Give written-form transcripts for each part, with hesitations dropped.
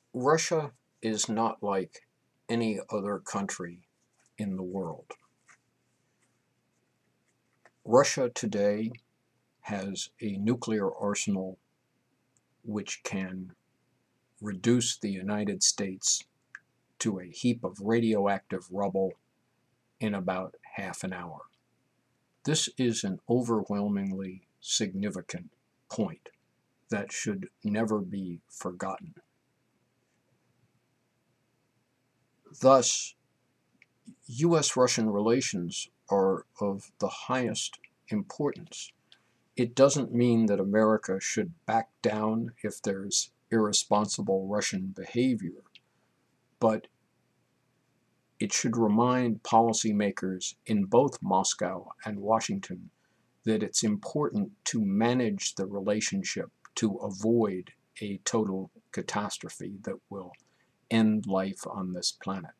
Russia is not like any other country in the world. Russia today has a nuclear arsenal which can reduce the United States to a heap of radioactive rubble in about half an hour. This is an overwhelmingly significant point that should never be forgotten. Thus, U.S.-Russian relations are of the highest importance. It doesn't mean that America should back down if there's irresponsible Russian behavior, but it should remind policymakers in both Moscow and Washington that it's important to manage the relationship to avoid a total catastrophe that will end life on this planet.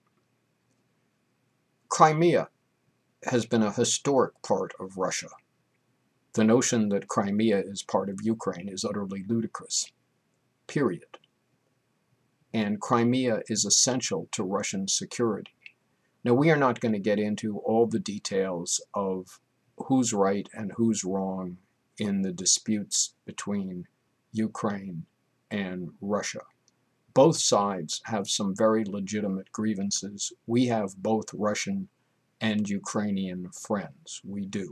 Crimea has been a historic part of Russia. The notion that Crimea is part of Ukraine is utterly ludicrous, period. And Crimea is essential to Russian security. Now, we are not going to get into all the details of who's right and who's wrong in the disputes between Ukraine and Russia. Both sides have some very legitimate grievances. We have both Russian and Ukrainian friends. We do.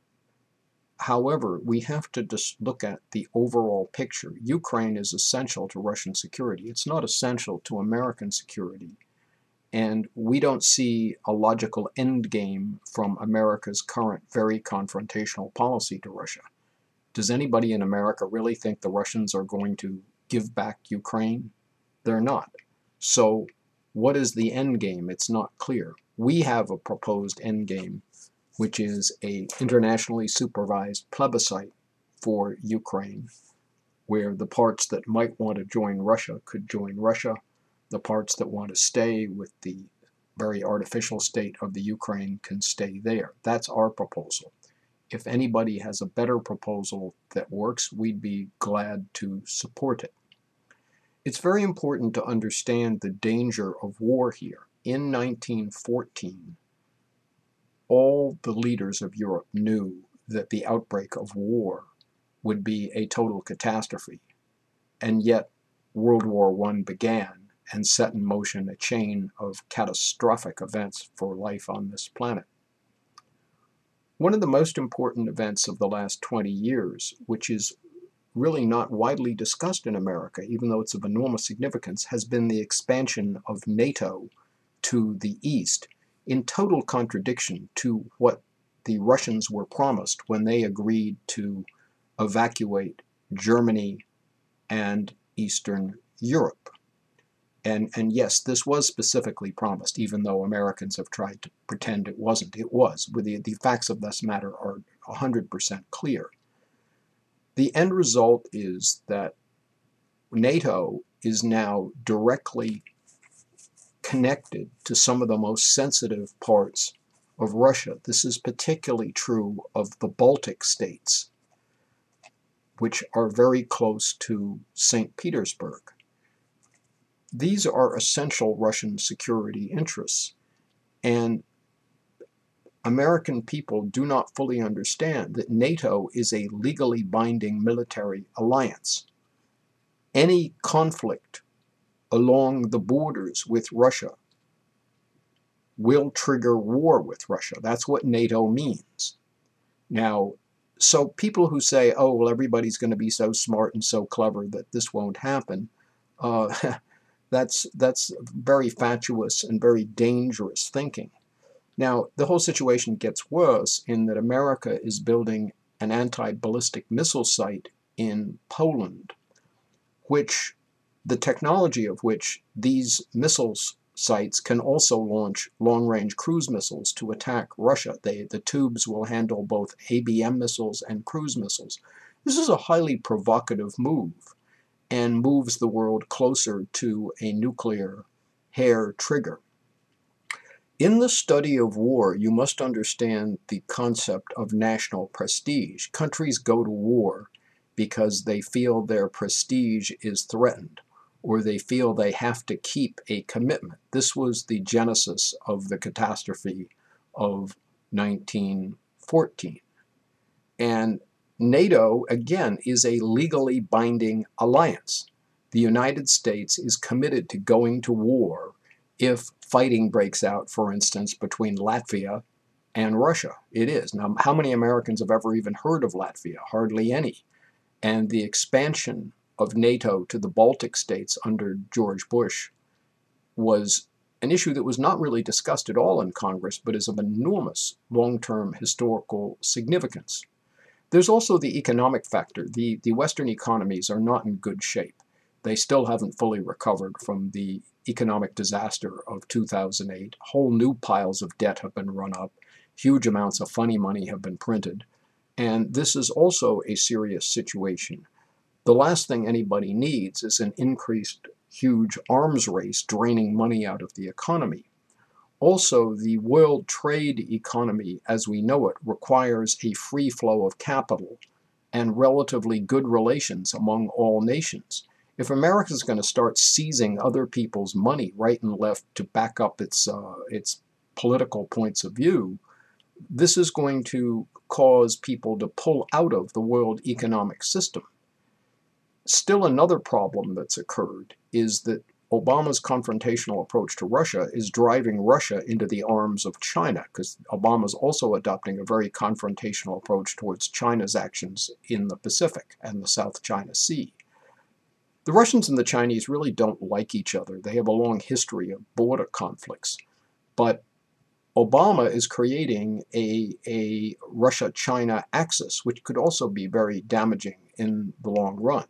However, we have to just look at the overall picture. Ukraine is essential to Russian security. It's not essential to American security. And we don't see a logical endgame from America's current very confrontational policy to Russia. Does anybody in America really think the Russians are going to give back Ukraine? They're not. So what is the endgame? It's not clear. We have a proposed endgame, which is an internationally supervised plebiscite for Ukraine, where the parts that might want to join Russia could join Russia. The parts that want to stay with the very artificial state of the Ukraine can stay there. That's our proposal. If anybody has a better proposal that works, we'd be glad to support it. It's very important to understand the danger of war here. In 1914, all the leaders of Europe knew that the outbreak of war would be a total catastrophe, and yet World War I began and set in motion a chain of catastrophic events for life on this planet. One of the most important events of the last 20 years, which is really not widely discussed in America, even though it's of enormous significance, has been the expansion of NATO to the east, in total contradiction to what the Russians were promised when they agreed to evacuate Germany and Eastern Europe. And yes, this was specifically promised, even though Americans have tried to pretend it wasn't. It was. The facts of this matter are 100% clear. The end result is that NATO is now directly connected to some of the most sensitive parts of Russia. This is particularly true of the Baltic states, which are very close to St. Petersburg. These are essential Russian security interests, and American people do not fully understand that NATO is a legally binding military alliance. Any conflict along the borders with Russia will trigger war with Russia. That's what NATO means. Now, so people who say, oh, well, everybody's going to be so smart and so clever that this won't happen, that's very fatuous and very dangerous thinking. Now, the whole situation gets worse in that America is building an anti-ballistic missile site in Poland, which the technology of which these missiles sites can also launch long-range cruise missiles to attack Russia. The tubes will handle both ABM missiles and cruise missiles. This is a highly provocative move and moves the world closer to a nuclear hair trigger. In the study of war, you must understand the concept of national prestige. Countries go to war because they feel their prestige is threatened, or they feel they have to keep a commitment. This was the genesis of the catastrophe of 1914. And NATO, again, is a legally binding alliance. The United States is committed to going to war if fighting breaks out, for instance, between Latvia and Russia. It is. Now, how many Americans have ever even heard of Latvia? Hardly any. And the expansion of NATO to the Baltic states under George Bush was an issue that was not really discussed at all in Congress, but is of enormous long-term historical significance. There's also the economic factor. The Western economies are not in good shape. They still haven't fully recovered from the economic disaster of 2008. Whole new piles of debt have been run up. Huge amounts of funny money have been printed. And this is also a serious situation. The last thing anybody needs is an increased, huge arms race draining money out of the economy. Also, the world trade economy as we know it requires a free flow of capital and relatively good relations among all nations. If America is going to start seizing other people's money right and left to back up its political points of view, this is going to cause people to pull out of the world economic system. Still, another problem that's occurred is that Obama's confrontational approach to Russia is driving Russia into the arms of China, because Obama's also adopting a very confrontational approach towards China's actions in the Pacific and the South China Sea. The Russians and the Chinese really don't like each other. They have a long history of border conflicts. But Obama is creating a Russia-China axis, which could also be very damaging in the long run.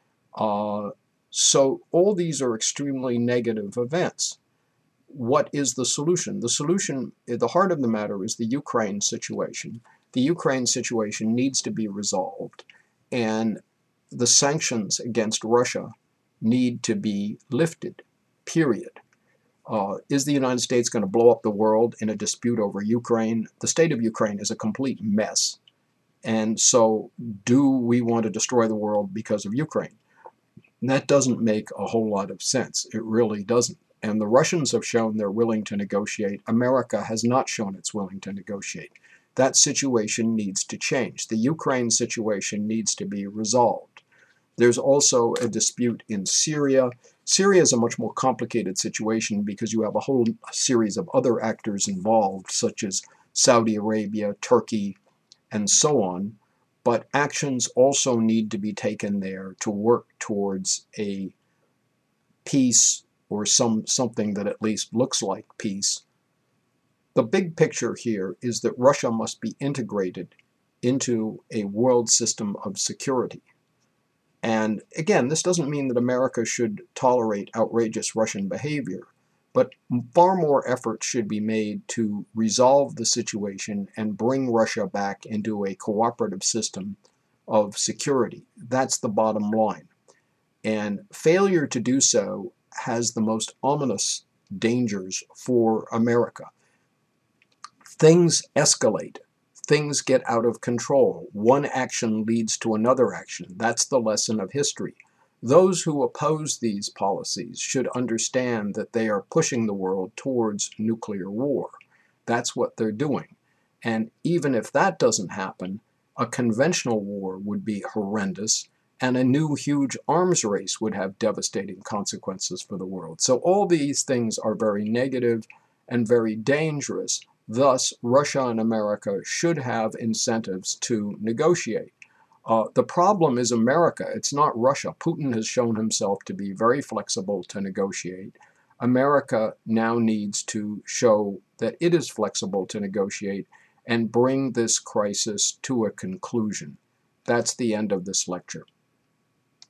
So all these are extremely negative events. What is the solution? The solution, at the heart of the matter, is the Ukraine situation. The Ukraine situation needs to be resolved, and the sanctions against Russia need to be lifted, period. Is the United States going to blow up the world in a dispute over Ukraine? The state of Ukraine is a complete mess. And so do we want to destroy the world because of Ukraine? That doesn't make a whole lot of sense. It really doesn't. And the Russians have shown they're willing to negotiate. America has not shown it's willing to negotiate. That situation needs to change. The Ukraine situation needs to be resolved. There's also a dispute in Syria. Syria is a much more complicated situation because you have a whole series of other actors involved, such as Saudi Arabia, Turkey, and so on. But actions also need to be taken there to work towards a peace or something that at least looks like peace. The big picture here is that Russia must be integrated into a world system of security. And again, this doesn't mean that America should tolerate outrageous Russian behavior, but far more effort should be made to resolve the situation and bring Russia back into a cooperative system of security. That's the bottom line. And failure to do so has the most ominous dangers for America. Things escalate. Things get out of control. One action leads to another action. That's the lesson of history. Those who oppose these policies should understand that they are pushing the world towards nuclear war. That's what they're doing. And even if that doesn't happen, a conventional war would be horrendous, and a new huge arms race would have devastating consequences for the world. So all these things are very negative and very dangerous. Thus, Russia and America should have incentives to negotiate. The problem is America. It's not Russia. Putin has shown himself to be very flexible to negotiate. America now needs to show that it is flexible to negotiate and bring this crisis to a conclusion. That's the end of this lecture.